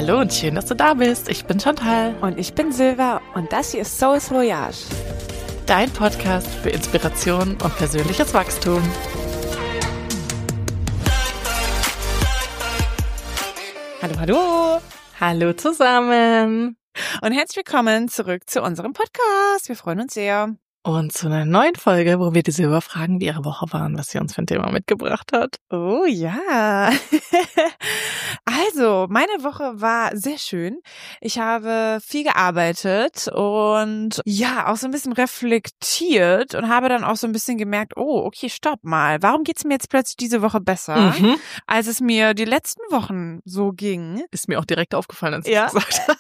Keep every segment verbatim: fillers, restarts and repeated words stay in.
Hallo und schön, dass du da bist. Ich bin Chantal. Und ich bin Silva und das hier ist Soul's Voyage. Dein Podcast für Inspiration und persönliches Wachstum. Hallo, hallo. Hallo zusammen. Und herzlich willkommen zurück zu unserem Podcast. Wir freuen uns sehr. Und zu einer neuen Folge, wo wir die Silva fragen, wie ihre Woche war und was sie uns für ein Thema mitgebracht hat. Oh ja. Also, meine Woche war sehr schön. Ich habe viel gearbeitet und ja, auch so ein bisschen reflektiert und habe dann auch so ein bisschen gemerkt, oh, okay, stopp mal. Warum geht's mir jetzt plötzlich diese Woche besser, Mhm. als es mir die letzten Wochen so ging? Ist mir auch direkt aufgefallen, als Ja. ich es gesagt habe.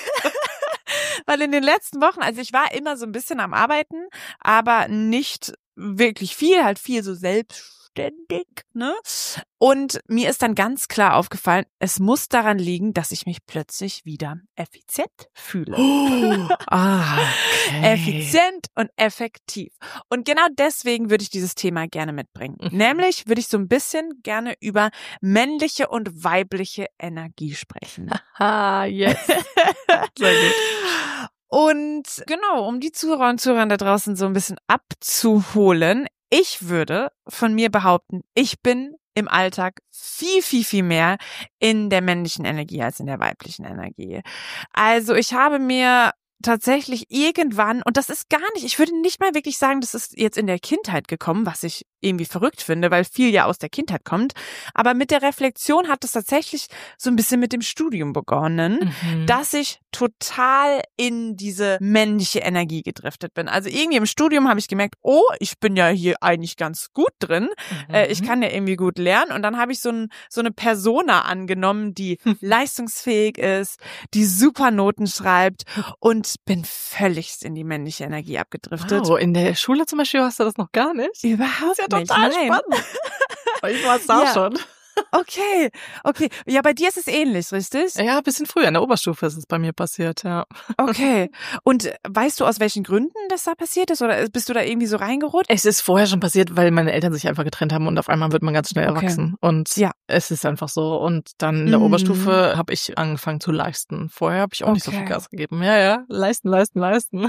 Weil in den letzten Wochen, also ich war immer so ein bisschen am Arbeiten, aber nicht wirklich viel, halt viel so selbstständig, ne? Und mir ist dann ganz klar aufgefallen, es muss daran liegen, dass ich mich plötzlich wieder effizient fühle. Oh, ah, okay. Effizient und effektiv. Und genau deswegen würde ich dieses Thema gerne mitbringen. Mhm. Nämlich würde ich so ein bisschen gerne über männliche und weibliche Energie sprechen. Ah, yes. Sehr gut. Und genau, um die Zuhörer und Zuhörer da draußen so ein bisschen abzuholen, ich würde von mir behaupten, ich bin im Alltag viel, viel, viel mehr in der männlichen Energie als in der weiblichen Energie. Also ich habe mir tatsächlich irgendwann, und das ist gar nicht, ich würde nicht mal wirklich sagen, das ist jetzt in der Kindheit gekommen, was ich irgendwie verrückt finde, weil viel ja aus der Kindheit kommt, aber mit der Reflexion hat es tatsächlich so ein bisschen mit dem Studium begonnen, Mhm. dass ich total in diese männliche Energie gedriftet bin. Also irgendwie im Studium habe ich gemerkt, oh, ich bin ja hier eigentlich ganz gut drin, Mhm. äh, ich kann ja irgendwie gut lernen und dann habe ich so, ein, so eine Persona angenommen, die leistungsfähig ist, die super Noten schreibt und bin völlig in die männliche Energie abgedriftet. Wow, in der Schule zum Beispiel hast du das noch gar nicht? Überhaupt Ja, nicht, total nein. spannend. Ich war es da Ja. schon. Okay, okay. Ja, bei dir ist es ähnlich, richtig? Ja, ein bisschen früher, in der Oberstufe ist es bei mir passiert, ja. Okay. Und weißt du, aus welchen Gründen das da passiert ist? Oder bist du da irgendwie so reingerutscht? Es ist vorher schon passiert, weil meine Eltern sich einfach getrennt haben und auf einmal wird man ganz schnell Okay. erwachsen. Und Ja. es ist einfach so. Und dann in der Mhm. Oberstufe habe ich angefangen zu leisten. Vorher habe ich auch nicht so viel Okay. Gas gegeben. Ja, ja, leisten, leisten, leisten.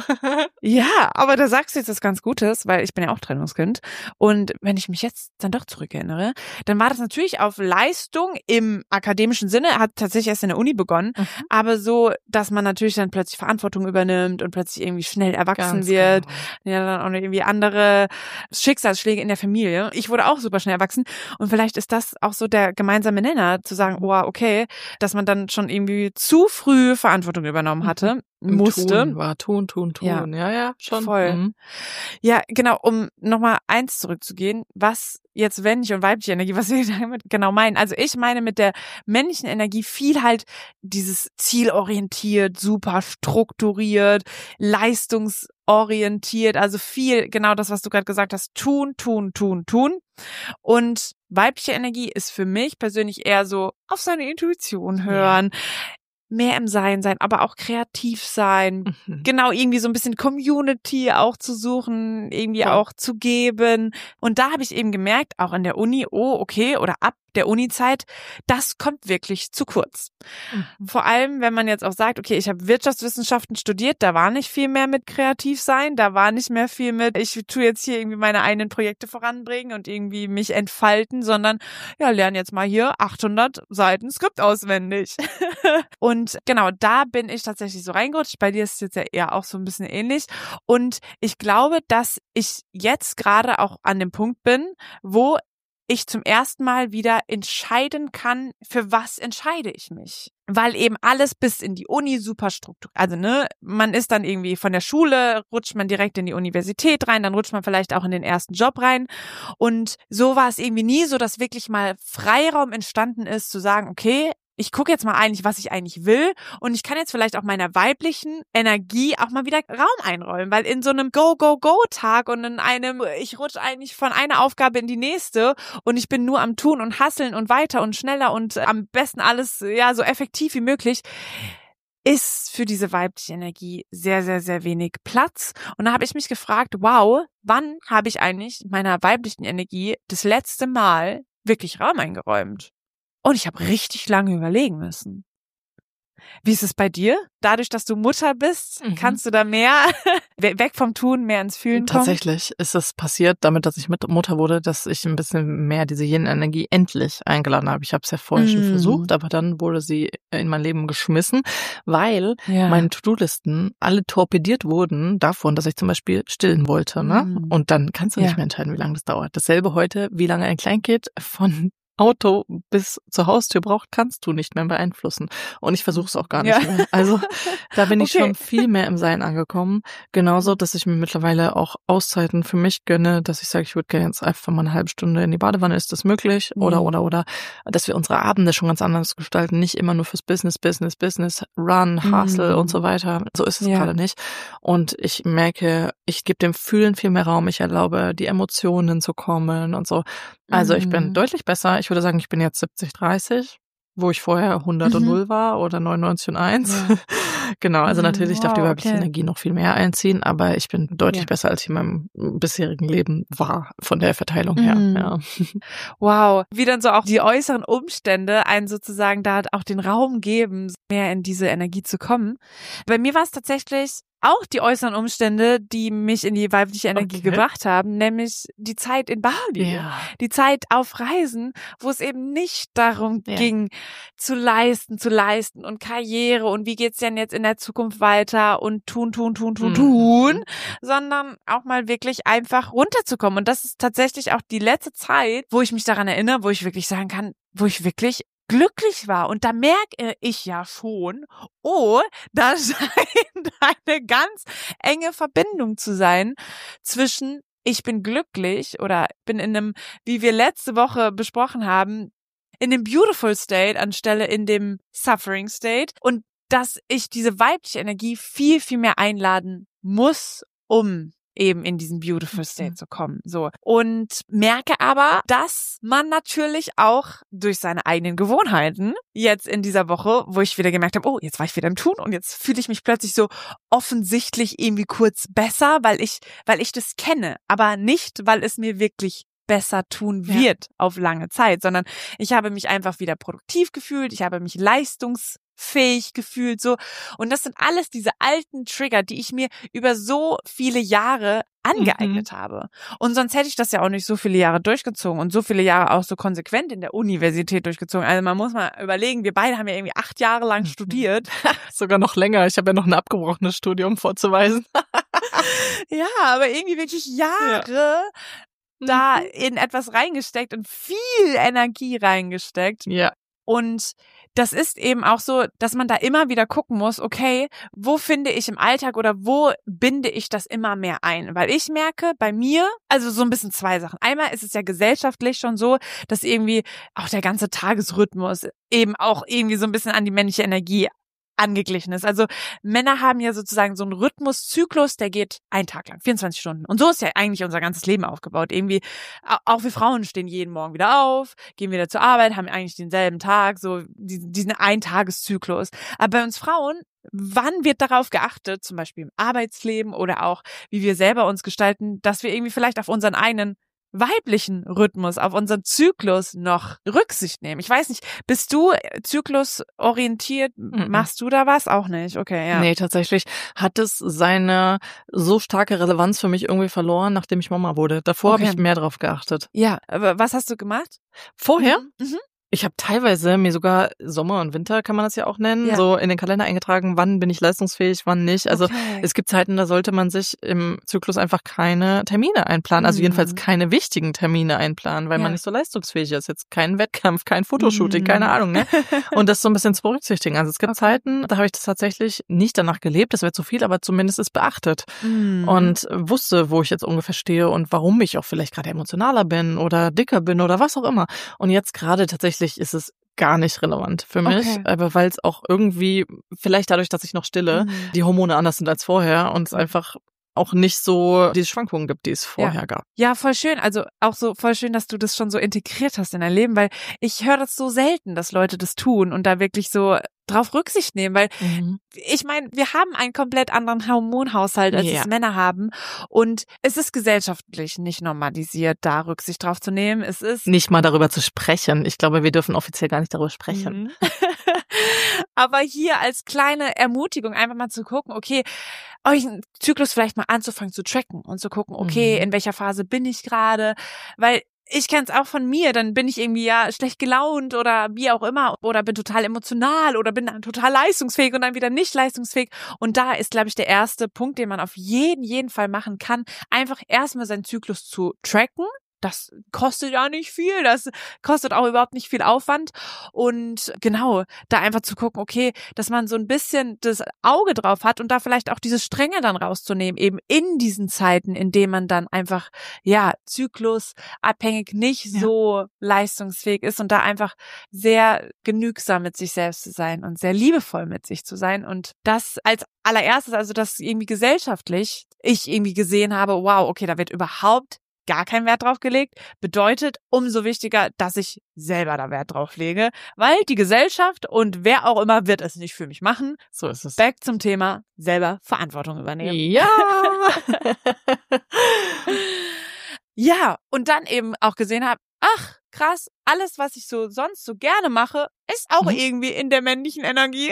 Ja, aber da sagst du jetzt was ganz Gutes, weil ich bin ja auch Trennungskind. Und wenn ich mich jetzt dann doch zurückerinnere, dann war das natürlich auf Leistung im akademischen Sinne, hat tatsächlich erst in der Uni begonnen, Mhm. aber so, dass man natürlich dann plötzlich Verantwortung übernimmt und plötzlich irgendwie schnell erwachsen Ganz wird. genau. Ja, dann auch noch irgendwie andere Schicksalsschläge in der Familie. Ich wurde auch super schnell erwachsen und vielleicht ist das auch so der gemeinsame Nenner, zu sagen, oh, okay, dass man dann schon irgendwie zu früh Verantwortung übernommen hatte, Im musste. Tun war tun, tun, tun. Ja. Ja, ja, schon. Voll. Mhm. Ja, genau, um nochmal eins zurückzugehen, was jetzt männliche und weibliche Energie, was wir damit genau meinen. Also ich meine mit der männlichen Energie viel halt dieses zielorientiert, super strukturiert, leistungsorientiert, also viel genau das, was du gerade gesagt hast, tun, tun, tun, tun. Und weibliche Energie ist für mich persönlich eher so auf seine Intuition hören, mehr im Sein sein, aber auch kreativ sein. Mhm. Genau, irgendwie so ein bisschen Community auch zu suchen, irgendwie Voll. auch zu geben. Und da habe ich eben gemerkt, auch in der Uni, oh, okay, oder ab der Uni-Zeit, das kommt wirklich zu kurz. Mhm. Vor allem, wenn man jetzt auch sagt, okay, ich habe Wirtschaftswissenschaften studiert, da war nicht viel mehr mit kreativ sein, da war nicht mehr viel mit, ich tue jetzt hier irgendwie meine eigenen Projekte voranbringen und irgendwie mich entfalten, sondern ja, lerne jetzt mal hier achthundert Seiten Skript auswendig. Und genau, da bin ich tatsächlich so reingerutscht. Bei dir ist es jetzt ja eher auch so ein bisschen ähnlich. Und ich glaube, dass ich jetzt gerade auch an dem Punkt bin, wo ich zum ersten Mal wieder entscheiden kann, für was entscheide ich mich. Weil eben alles bis in die Uni super strukturiert, also ne, man ist dann irgendwie von der Schule, rutscht man direkt in die Universität rein, dann rutscht man vielleicht auch in den ersten Job rein und so war es irgendwie nie so, dass wirklich mal Freiraum entstanden ist, zu sagen, okay, ich gucke jetzt mal eigentlich, was ich eigentlich will und ich kann jetzt vielleicht auch meiner weiblichen Energie auch mal wieder Raum einräumen, weil in so einem Go-Go-Go-Tag und in einem, ich rutsche eigentlich von einer Aufgabe in die nächste und ich bin nur am Tun und Hasseln und weiter und schneller und am besten alles ja so effektiv wie möglich, ist für diese weibliche Energie sehr, sehr, sehr wenig Platz. Und da habe ich mich gefragt, wow, wann habe ich eigentlich meiner weiblichen Energie das letzte Mal wirklich Raum eingeräumt? Und ich habe richtig lange überlegen müssen. Wie ist es bei dir? Dadurch, dass du Mutter bist, Mhm. kannst du da mehr weg vom Tun, mehr ins Fühlen kommen? Tatsächlich ist es passiert, damit, dass ich mit Mutter wurde, dass ich ein bisschen mehr diese Yin-Energie endlich eingeladen habe. Ich habe es ja vorher schon Mm. versucht, aber dann wurde sie in mein Leben geschmissen, weil Ja. meine To-Do-Listen alle torpediert wurden davon, dass ich zum Beispiel stillen wollte. Ne? Mm. Und dann kannst du nicht Ja. mehr entscheiden, wie lange das dauert. Dasselbe heute, wie lange ein Kleinkind von Auto bis zur Haustür braucht, kannst du nicht mehr beeinflussen. Und ich versuche es auch gar nicht Ja. mehr. Also da bin ich Okay. schon viel mehr im Sein angekommen. Genauso, dass ich mir mittlerweile auch Auszeiten für mich gönne, dass ich sage, ich würde gerne jetzt einfach mal eine halbe Stunde in die Badewanne. Ist das möglich? Oder, Mhm. oder, oder, dass wir unsere Abende schon ganz anders gestalten. Nicht immer nur fürs Business, Business, Business, Run, Hustle Mhm. und so weiter. So ist es Ja. gerade nicht. Und ich merke, ich gebe dem Fühlen viel mehr Raum. Ich erlaube, die Emotionen zu kommen und so. Also ich bin Mhm. deutlich besser. Ich würde sagen, ich bin jetzt siebzig dreißig, wo ich vorher hundert und Mhm. null war oder neunundneunzig und eins. Ja. Genau, also Mhm, natürlich darf die wow, weibliche okay. Energie noch viel mehr einziehen, aber ich bin deutlich Ja. besser, als ich in meinem bisherigen Leben war, von der Verteilung her. Mhm. Ja. Wow, wie dann so auch die äußeren Umstände einen sozusagen da auch den Raum geben, mehr in diese Energie zu kommen. Bei mir war es tatsächlich auch die äußeren Umstände, die mich in die weibliche Energie Okay. gebracht haben, nämlich die Zeit in Bali. Ja. Die Zeit auf Reisen, wo es eben nicht darum Ja. ging, zu leisten, zu leisten und Karriere und wie geht's denn jetzt in der Zukunft weiter und tun, tun, tun, tun, Mhm. tun, sondern auch mal wirklich einfach runterzukommen. Und das ist tatsächlich auch die letzte Zeit, wo ich mich daran erinnere, wo ich wirklich sagen kann, wo ich wirklich glücklich war. Und da merke ich ja schon, oh, da scheint eine ganz enge Verbindung zu sein zwischen ich bin glücklich oder bin in einem, wie wir letzte Woche besprochen haben, in dem Beautiful State anstelle in dem Suffering State und dass ich diese weibliche Energie viel, viel mehr einladen muss, um eben in diesen Beautiful State zu kommen. So. Und merke aber, dass man natürlich auch durch seine eigenen Gewohnheiten jetzt in dieser Woche, wo ich wieder gemerkt habe, oh, jetzt war ich wieder im Tun und jetzt fühle ich mich plötzlich so offensichtlich irgendwie kurz besser, weil ich, weil ich das kenne, aber nicht, weil es mir wirklich besser tun Ja. wird auf lange Zeit, sondern ich habe mich einfach wieder produktiv gefühlt, ich habe mich leistungsfähig gefühlt, so. Und das sind alles diese alten Trigger, die ich mir über so viele Jahre angeeignet Mhm. habe. Und sonst hätte ich das ja auch nicht so viele Jahre durchgezogen und so viele Jahre auch so konsequent in der Universität durchgezogen. Also man muss mal überlegen, wir beide haben ja irgendwie acht Jahre lang Mhm. studiert. Sogar noch länger. Ich habe ja noch ein abgebrochenes Studium vorzuweisen. Ja, aber irgendwie wirklich Jahre da in etwas reingesteckt und viel Energie reingesteckt. Ja. Und das ist eben auch so, dass man da immer wieder gucken muss, okay, wo finde ich im Alltag oder wo binde ich das immer mehr ein? Weil ich merke, bei mir, also so ein bisschen zwei Sachen. Einmal ist es ja gesellschaftlich schon so, dass irgendwie auch der ganze Tagesrhythmus eben auch irgendwie so ein bisschen an die männliche Energie angeglichen ist. Also Männer haben ja sozusagen so einen Rhythmuszyklus, der geht einen Tag lang, vierundzwanzig Stunden. Und so ist ja eigentlich unser ganzes Leben aufgebaut. Irgendwie, au- auch wir Frauen stehen jeden Morgen wieder auf, gehen wieder zur Arbeit, haben eigentlich denselben Tag, so diesen, diesen Eintageszyklus. Aber bei uns Frauen, wann wird darauf geachtet, zum Beispiel im Arbeitsleben oder auch, wie wir selber uns gestalten, dass wir irgendwie vielleicht auf unseren eigenen weiblichen Rhythmus, auf unseren Zyklus noch Rücksicht nehmen. Ich weiß nicht, bist du zyklusorientiert? Mhm. Machst du da was? Auch nicht, okay, ja. Nee, tatsächlich hat es seine so starke Relevanz für mich irgendwie verloren, nachdem ich Mama wurde. Davor Okay. habe ich mehr drauf geachtet. Ja, aber was hast du gemacht? Vorher? Mhm. Ich habe teilweise mir sogar Sommer und Winter, kann man das ja auch nennen, Ja. so in den Kalender eingetragen, wann bin ich leistungsfähig, wann nicht. Also Okay. es gibt Zeiten, da sollte man sich im Zyklus einfach keine Termine einplanen. Also Mhm. jedenfalls keine wichtigen Termine einplanen, weil Ja. man nicht so leistungsfähig ist. Jetzt kein Wettkampf, kein Fotoshooting, Mhm. keine Ahnung, ne? Und das so ein bisschen zu berücksichtigen. Also es gibt Zeiten, da habe ich das tatsächlich nicht danach gelebt, das wäre zu viel, aber zumindest ist beachtet. Mhm. Und wusste, wo ich jetzt ungefähr stehe und warum ich auch vielleicht gerade emotionaler bin oder dicker bin oder was auch immer. Und jetzt gerade tatsächlich ist es gar nicht relevant für mich, Okay. aber weil es auch irgendwie, vielleicht dadurch, dass ich noch stille, Mhm. die Hormone anders sind als vorher und es einfach auch nicht so diese Schwankungen gibt, die es vorher gab. Ja, voll schön. Also auch so voll schön, dass du das schon so integriert hast in dein Leben, weil ich höre das so selten, dass Leute das tun und da wirklich so drauf Rücksicht nehmen, weil Mhm. ich meine, wir haben einen komplett anderen Hormonhaushalt, als Ja. es Männer haben und es ist gesellschaftlich nicht normalisiert, da Rücksicht drauf zu nehmen. Es ist Nicht mal darüber zu sprechen. Ich glaube, wir dürfen offiziell gar nicht darüber sprechen. Mhm. Aber hier als kleine Ermutigung einfach mal zu gucken, okay, euren Zyklus vielleicht mal anzufangen zu tracken und zu gucken, okay, Mhm. in welcher Phase bin ich gerade, weil ich kenne es auch von mir, dann bin ich irgendwie ja schlecht gelaunt oder wie auch immer oder bin total emotional oder bin dann total leistungsfähig und dann wieder nicht leistungsfähig. Und da ist, glaube ich, der erste Punkt, den man auf jeden, jeden Fall machen kann, einfach erstmal seinen Zyklus zu tracken. Das kostet ja nicht viel, das kostet auch überhaupt nicht viel Aufwand und genau, da einfach zu gucken, okay, dass man so ein bisschen das Auge drauf hat und da vielleicht auch diese Strenge dann rauszunehmen, eben in diesen Zeiten, in denen man dann einfach, ja, zyklusabhängig nicht Ja. so leistungsfähig ist und da einfach sehr genügsam mit sich selbst zu sein und sehr liebevoll mit sich zu sein und das als allererstes, also das irgendwie gesellschaftlich ich irgendwie gesehen habe, wow, okay, da wird überhaupt gar kein Wert drauf gelegt, bedeutet umso wichtiger, dass ich selber da Wert drauf lege, weil die Gesellschaft und wer auch immer wird es nicht für mich machen. So ist es. Back zum Thema selber Verantwortung übernehmen. Ja. Ja, und dann eben auch gesehen habe, ach, krass, alles, was ich so sonst so gerne mache, ist auch Mhm. irgendwie in der männlichen Energie.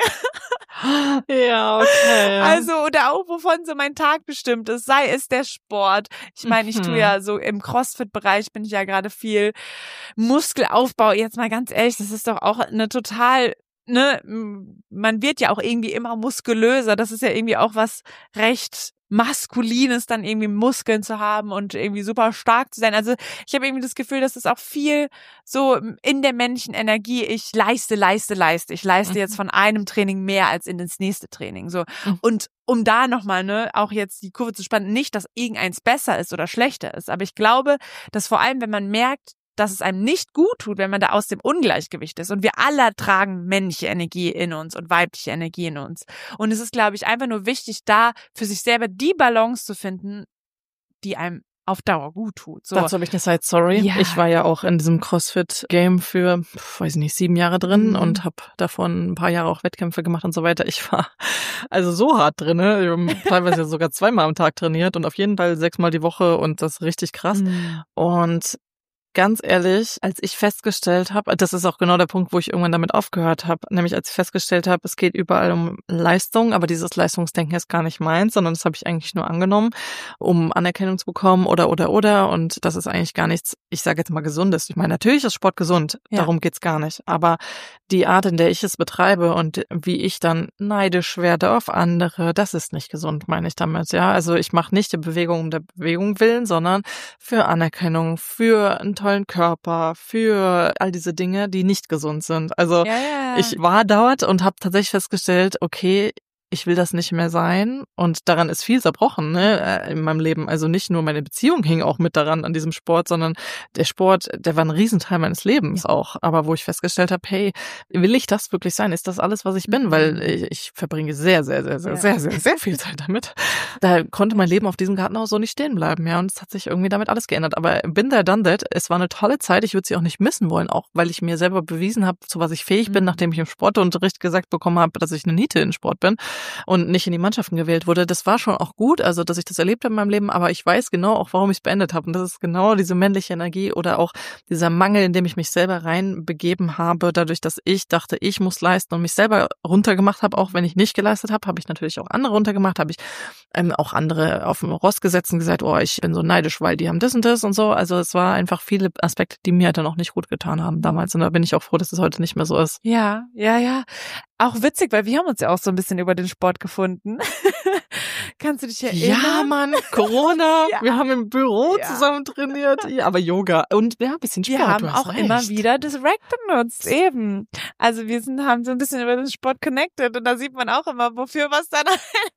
Ja, okay. Also, oder auch, wovon so mein Tag bestimmt ist, sei es der Sport. Ich meine, ich Mhm. tue ja so im CrossFit-Bereich bin ich ja gerade viel Muskelaufbau. Jetzt mal ganz ehrlich, das ist doch auch eine total, ne, man wird ja auch irgendwie immer muskulöser. Das ist ja irgendwie auch was recht Maskulines, dann irgendwie Muskeln zu haben und irgendwie super stark zu sein. Also ich habe irgendwie das Gefühl, dass es auch viel so in der männlichen Energie, ich leiste, leiste, leiste. Ich leiste Mhm. jetzt von einem Training mehr als in das nächste Training. So. Mhm. Und um da nochmal, ne, auch jetzt die Kurve zu spannen, nicht, dass irgendeins besser ist oder schlechter ist. Aber ich glaube, dass vor allem, wenn man merkt, dass es einem nicht gut tut, wenn man da aus dem Ungleichgewicht ist. Und wir alle tragen männliche Energie in uns und weibliche Energie in uns. Und es ist, glaube ich, einfach nur wichtig, da für sich selber die Balance zu finden, die einem auf Dauer gut tut. So. Dazu habe ich eine Side Story. Ja. Ich war ja auch in diesem CrossFit-Game für, weiß ich nicht, sieben Jahre drin Mhm. und habe davon ein paar Jahre auch Wettkämpfe gemacht und so weiter. Ich war also so hart drin, ne? Wir haben teilweise sogar zweimal am Tag trainiert und auf jeden Fall sechsmal die Woche und das ist richtig krass. Mhm. Und ganz ehrlich, als ich festgestellt habe, das ist auch genau der Punkt, wo ich irgendwann damit aufgehört habe, nämlich als ich festgestellt habe, es geht überall um Leistung, aber dieses Leistungsdenken ist gar nicht meins, sondern das habe ich eigentlich nur angenommen, um Anerkennung zu bekommen oder, oder, oder und das ist eigentlich gar nichts, ich sage jetzt mal Gesundes. Ich meine, natürlich ist Sport gesund, Ja. darum geht's gar nicht, aber die Art, in der ich es betreibe und wie ich dann neidisch werde auf andere, das ist nicht gesund, meine ich damit, ja. Also ich mache nicht die Bewegung um der Bewegung willen, sondern für Anerkennung, für einen tollen Körper, für all diese Dinge, die nicht gesund sind. Also Ja, ja. ich war dort und habe tatsächlich festgestellt, okay, ich will das nicht mehr sein und daran ist viel zerbrochen, ne, in meinem Leben. Also nicht nur meine Beziehung hing auch mit daran an diesem Sport, sondern der Sport, der war ein Riesenteil meines Lebens Ja. auch. Aber wo ich festgestellt habe, hey, will ich das wirklich sein? Ist das alles, was ich bin? Mhm. Weil ich, ich verbringe sehr, sehr, sehr, sehr, Ja. sehr, sehr, sehr viel Zeit damit. Da konnte mein Leben auf diesem Gartenhaus so nicht stehen bleiben, ja. Und es hat sich irgendwie damit alles geändert. Aber bin there, done that. Es war eine tolle Zeit. Ich würde sie auch nicht missen wollen, auch weil ich mir selber bewiesen habe, zu was ich fähig bin, Mhm. nachdem ich im Sportunterricht gesagt bekommen habe, dass ich eine Niete in Sport bin und nicht in die Mannschaften gewählt wurde. Das war schon auch gut, also dass ich das erlebt habe in meinem Leben, aber ich weiß genau auch, warum ich es beendet habe. Und das ist genau diese männliche Energie oder auch dieser Mangel, in dem ich mich selber reinbegeben habe, dadurch, dass ich dachte, ich muss leisten und mich selber runtergemacht habe, auch wenn ich nicht geleistet habe, habe ich natürlich auch andere runtergemacht, habe ich ähm, auch andere auf den Rost gesetzt und gesagt, oh, ich bin so neidisch, weil die haben das und das und so. Also es war einfach viele Aspekte, die mir dann auch nicht gut getan haben damals. Und da bin ich auch froh, dass es heute nicht mehr so ist. Ja, ja, ja. Auch witzig, weil wir haben uns ja auch so ein bisschen über den Sport gefunden. Kannst du dich erinnern? Ja, Mann, Corona, Ja. wir haben im Büro Ja. zusammen trainiert, ja, aber Yoga und ja, ein bisschen Sport. Wir haben du hast auch recht. immer wieder das Rack benutzt, eben. Also wir sind, haben so ein bisschen über den Sport connected und da sieht man auch immer, wofür was dann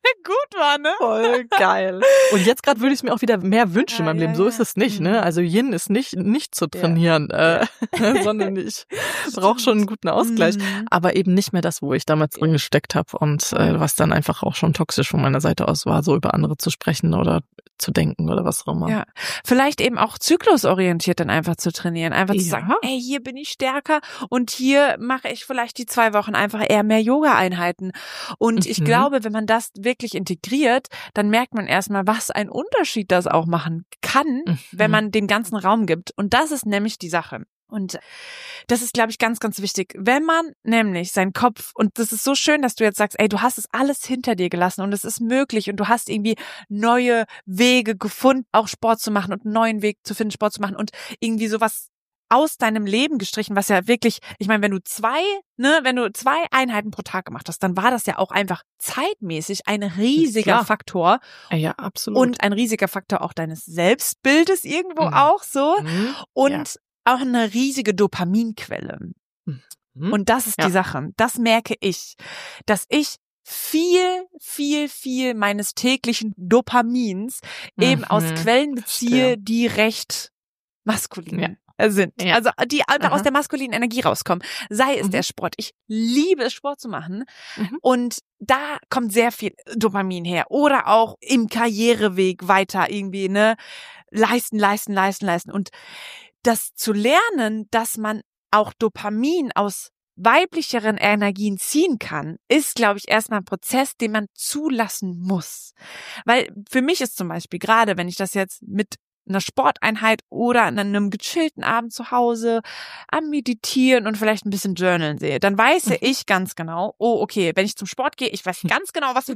gut war, ne? Voll geil. Und jetzt gerade würde ich es mir auch wieder mehr wünschen Ja, in meinem ja, Leben. So ja. ist es nicht, Mhm. ne? Also Yin ist nicht nicht zu trainieren, äh, sondern ich brauche schon einen guten Ausgleich. Mhm. Aber eben nicht mehr das, wo ich damals drin gesteckt habe und äh, was dann einfach auch schon toxisch von meiner Seite aus war, so über andere zu sprechen oder zu denken oder was auch immer. Ja, vielleicht eben auch zyklusorientiert dann einfach zu trainieren, einfach zu Ja. sagen, ey, hier bin ich stärker und hier mache ich vielleicht die zwei Wochen einfach eher mehr Yoga-Einheiten. Und ich Mhm. glaube, wenn man das wirklich integriert, dann merkt man erstmal, was ein Unterschied das auch machen kann, Mhm. wenn man dem ganzen Raum gibt. Und das ist nämlich die Sache. Und das ist, glaube ich, ganz, ganz wichtig. Wenn man nämlich seinen Kopf, und das ist so schön, dass du jetzt sagst, ey, du hast es alles hinter dir gelassen und es ist möglich und du hast irgendwie neue Wege gefunden, auch Sport zu machen und einen neuen Weg zu finden, Sport zu machen und irgendwie sowas aus deinem Leben gestrichen, was ja wirklich, ich meine, wenn du zwei, ne, wenn du zwei Einheiten pro Tag gemacht hast, dann war das ja auch einfach zeitmäßig ein riesiger Klar. Faktor. Ja, absolut. Und ein riesiger Faktor auch deines Selbstbildes irgendwo mhm. auch so. Mhm. Und ja. auch eine riesige Dopaminquelle. Mhm. Und das ist ja. die Sache. Das merke ich, dass ich viel, viel, viel meines täglichen Dopamins mhm. eben aus Quellen beziehe, Verstehe. die recht maskulin ja. sind. Ja. Also die einfach Aha. aus der maskulinen Energie rauskommen. Sei es mhm. der Sport. Ich liebe es, Sport zu machen. Mhm. Und da kommt sehr viel Dopamin her. Oder auch im Karriereweg weiter irgendwie, ne? Leisten, leisten, leisten, leisten. Und das zu lernen, dass man auch Dopamin aus weiblicheren Energien ziehen kann, ist, glaube ich, erstmal ein Prozess, den man zulassen muss. Weil für mich ist zum Beispiel, gerade wenn ich das jetzt mit einer Sporteinheit oder an einem gechillten Abend zu Hause am Meditieren und vielleicht ein bisschen Journalen sehe, dann weiß ich ganz genau, oh, okay, wenn ich zum Sport gehe, ich weiß ganz genau, was für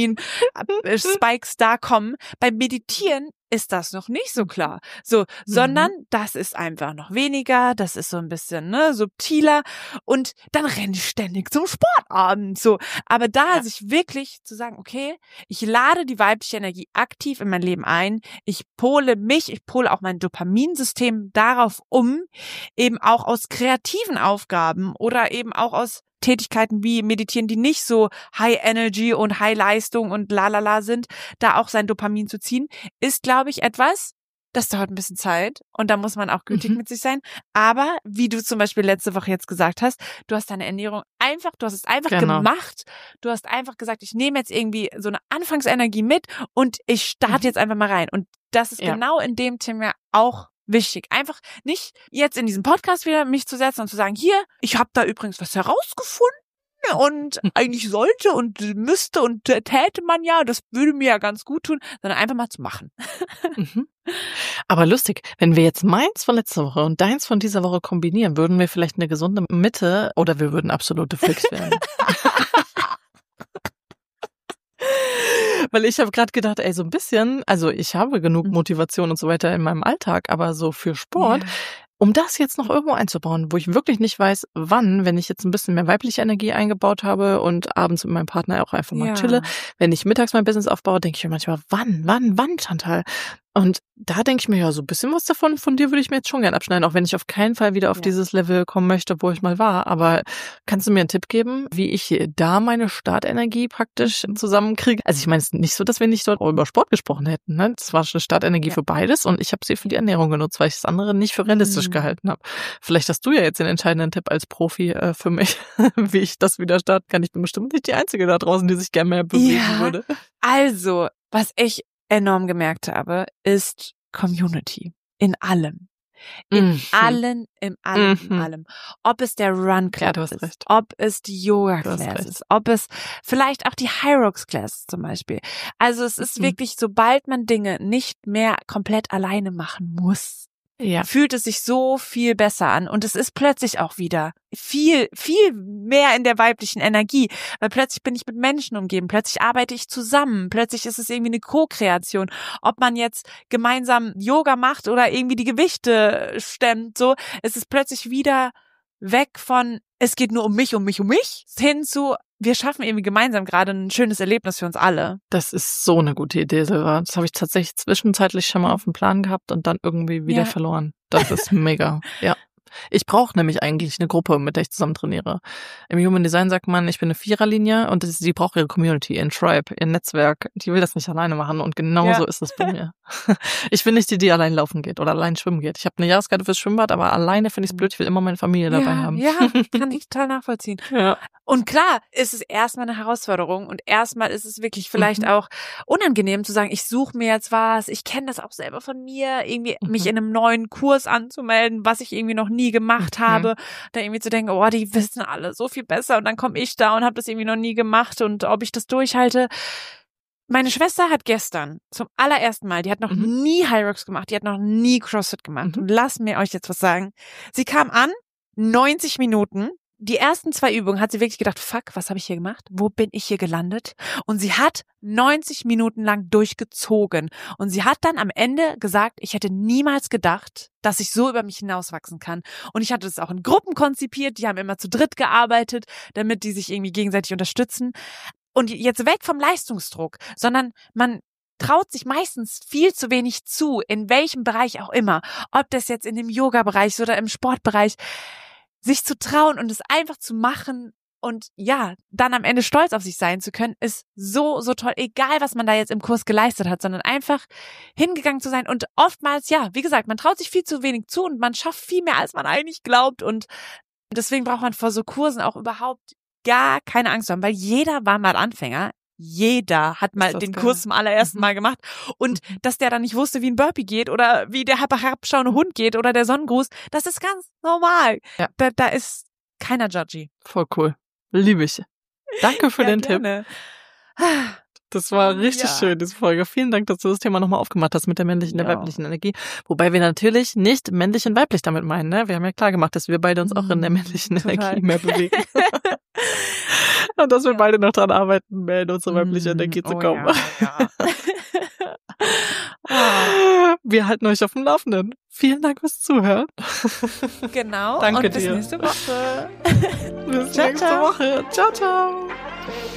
Dopamin-Spikes da kommen. Beim Meditieren ist das noch nicht so klar. So, sondern mhm. das ist einfach noch weniger, das ist so ein bisschen, ne, subtiler und dann renne ich ständig zum Sportabend, so. Aber da ja. sich wirklich zu sagen, okay, ich lade die weibliche Energie aktiv in mein Leben ein, ich pole mich, ich pole auch mein Dopaminsystem darauf um, eben auch aus kreativen Aufgaben oder eben auch aus Tätigkeiten wie Meditieren, die nicht so High Energy und High Leistung und lalala sind, da auch sein Dopamin zu ziehen, ist, glaube ich, etwas, das dauert ein bisschen Zeit und da muss man auch gütig mhm. mit sich sein. Aber wie du zum Beispiel letzte Woche jetzt gesagt hast, du hast deine Ernährung einfach, du hast es einfach genau. gemacht. Du hast einfach gesagt, ich nehme jetzt irgendwie so eine Anfangsenergie mit und ich starte mhm. jetzt einfach mal rein. Und das ist ja. genau in dem Thema auch wichtig. Einfach nicht jetzt in diesem Podcast wieder mich zu setzen und zu sagen, hier, ich habe da übrigens was herausgefunden und eigentlich sollte und müsste und täte man ja, das würde mir ja ganz gut tun, sondern einfach mal zu machen. Mhm. Aber lustig, wenn wir jetzt meins von letzter Woche und deins von dieser Woche kombinieren, würden wir vielleicht eine gesunde Mitte oder wir würden absolute Freaks werden. Weil ich habe gerade gedacht, ey, so ein bisschen, also ich habe genug Motivation und so weiter in meinem Alltag, aber so für Sport, ja. um das jetzt noch irgendwo einzubauen, wo ich wirklich nicht weiß, wann, wenn ich jetzt ein bisschen mehr weibliche Energie eingebaut habe und abends mit meinem Partner auch einfach mal ja. chille, wenn ich mittags mein Business aufbaue, denke ich mir manchmal, wann, wann, wann, Chantal? Und da denke ich mir, ja, so ein bisschen was davon von dir würde ich mir jetzt schon gern abschneiden, auch wenn ich auf keinen Fall wieder auf ja. dieses Level kommen möchte, wo ich mal war. Aber kannst du mir einen Tipp geben, wie ich da meine Startenergie praktisch zusammenkriege? Also ich meine, es ist nicht so, dass wir nicht dort über Sport gesprochen hätten. Ne? Das war eine Startenergie ja. für beides und ich habe sie für die Ernährung genutzt, weil ich das andere nicht für realistisch mhm. gehalten habe. Vielleicht hast du ja jetzt den entscheidenden Tipp als Profi äh, für mich, wie ich das wieder starten kann. Ich bin bestimmt nicht die Einzige da draußen, die sich gerne mehr bewegen ja. würde. Also, was ich enorm gemerkt habe, ist Community. In allem. In mhm. allen, in allem, mhm. in allem. Ob es der Run Club ja, ist, recht. ob es die Yoga Class ist, ob es vielleicht auch die Hyrox Class zum Beispiel. Also es ist mhm. wirklich, sobald man Dinge nicht mehr komplett alleine machen muss, ja. fühlt es sich so viel besser an und es ist plötzlich auch wieder viel, viel mehr in der weiblichen Energie, weil plötzlich bin ich mit Menschen umgeben, plötzlich arbeite ich zusammen, plötzlich ist es irgendwie eine Co-Kreation, ob man jetzt gemeinsam Yoga macht oder irgendwie die Gewichte stemmt, so, es ist plötzlich wieder weg von, es geht nur um mich, um mich, um mich, hin zu, wir schaffen irgendwie gemeinsam gerade ein schönes Erlebnis für uns alle. Das ist so eine gute Idee, Silva. Das habe ich tatsächlich zwischenzeitlich schon mal auf dem Plan gehabt und dann irgendwie wieder ja. verloren. Das ist mega. Ja. Ich brauche nämlich eigentlich eine Gruppe, mit der ich zusammen trainiere. Im Human Design sagt man, ich bin eine Viererlinie und das, die braucht ihre Community, ihren Tribe, ihr Netzwerk. Die will das nicht alleine machen und genau ja. so ist es bei mir. Ich bin nicht die, die allein laufen geht oder allein schwimmen geht. Ich habe eine Jahreskarte fürs Schwimmbad, aber alleine finde ich es blöd. Ich will immer meine Familie ja, dabei haben. Ja, kann ich total nachvollziehen. Ja. Und klar ist es erstmal eine Herausforderung und erstmal ist es wirklich vielleicht mhm. auch unangenehm zu sagen, ich suche mir jetzt was, ich kenne das auch selber von mir, irgendwie mhm. mich in einem neuen Kurs anzumelden, was ich irgendwie noch nie gemacht mhm. habe, da irgendwie zu denken, oh, die wissen alle so viel besser und dann komme ich da und habe das irgendwie noch nie gemacht und ob ich das durchhalte. Meine Schwester hat gestern zum allerersten Mal, die hat noch mhm. nie High Rocks gemacht, die hat noch nie CrossFit gemacht. Mhm. Und lasst mir euch jetzt was sagen. Sie kam an, neunzig Minuten. Die ersten zwei Übungen hat sie wirklich gedacht, fuck, was habe ich hier gemacht? Wo bin ich hier gelandet? Und sie hat neunzig Minuten lang durchgezogen. Und sie hat dann am Ende gesagt, ich hätte niemals gedacht, dass ich so über mich hinauswachsen kann. Und ich hatte das auch in Gruppen konzipiert, die haben immer zu dritt gearbeitet, damit die sich irgendwie gegenseitig unterstützen. Und jetzt weg vom Leistungsdruck, sondern man traut sich meistens viel zu wenig zu, in welchem Bereich auch immer. Ob das jetzt in dem Yoga-Bereich oder im Sportbereich, sich zu trauen und es einfach zu machen und ja, dann am Ende stolz auf sich sein zu können, ist so, so toll. Egal, was man da jetzt im Kurs geleistet hat, sondern einfach hingegangen zu sein. Und oftmals, ja, wie gesagt, man traut sich viel zu wenig zu und man schafft viel mehr, als man eigentlich glaubt. Und deswegen braucht man vor so Kursen auch überhaupt gar keine Angst zu haben, weil jeder war mal Anfänger. Jeder hat mal den geil. Kurs zum allerersten Mal gemacht und mhm. dass der dann nicht wusste, wie ein Burpee geht oder wie der herabschauende Hund geht oder der Sonnengruß, das ist ganz normal. Ja. Da, da ist keiner judgy. Voll cool. Liebe ich. Danke für ja, den gerne. Tipp. Das war richtig ja. schön, diese Folge. Vielen Dank, dass du das Thema nochmal aufgemacht hast mit der männlichen, ja. der weiblichen Energie. Wobei wir natürlich nicht männlich und weiblich damit meinen, ne? Wir haben ja klar gemacht, dass wir beide uns auch in der männlichen Total. Energie mehr bewegen. Und dass wir ja. beide noch dran arbeiten, mehr in unsere weibliche mm, Energie zu kommen. Oh ja, ja. Wir halten euch auf dem Laufenden. Vielen Dank fürs Zuhören. Genau. Danke und bis dir. nächste Woche. Bis ciao, nächste ciao. Woche. Ciao, ciao.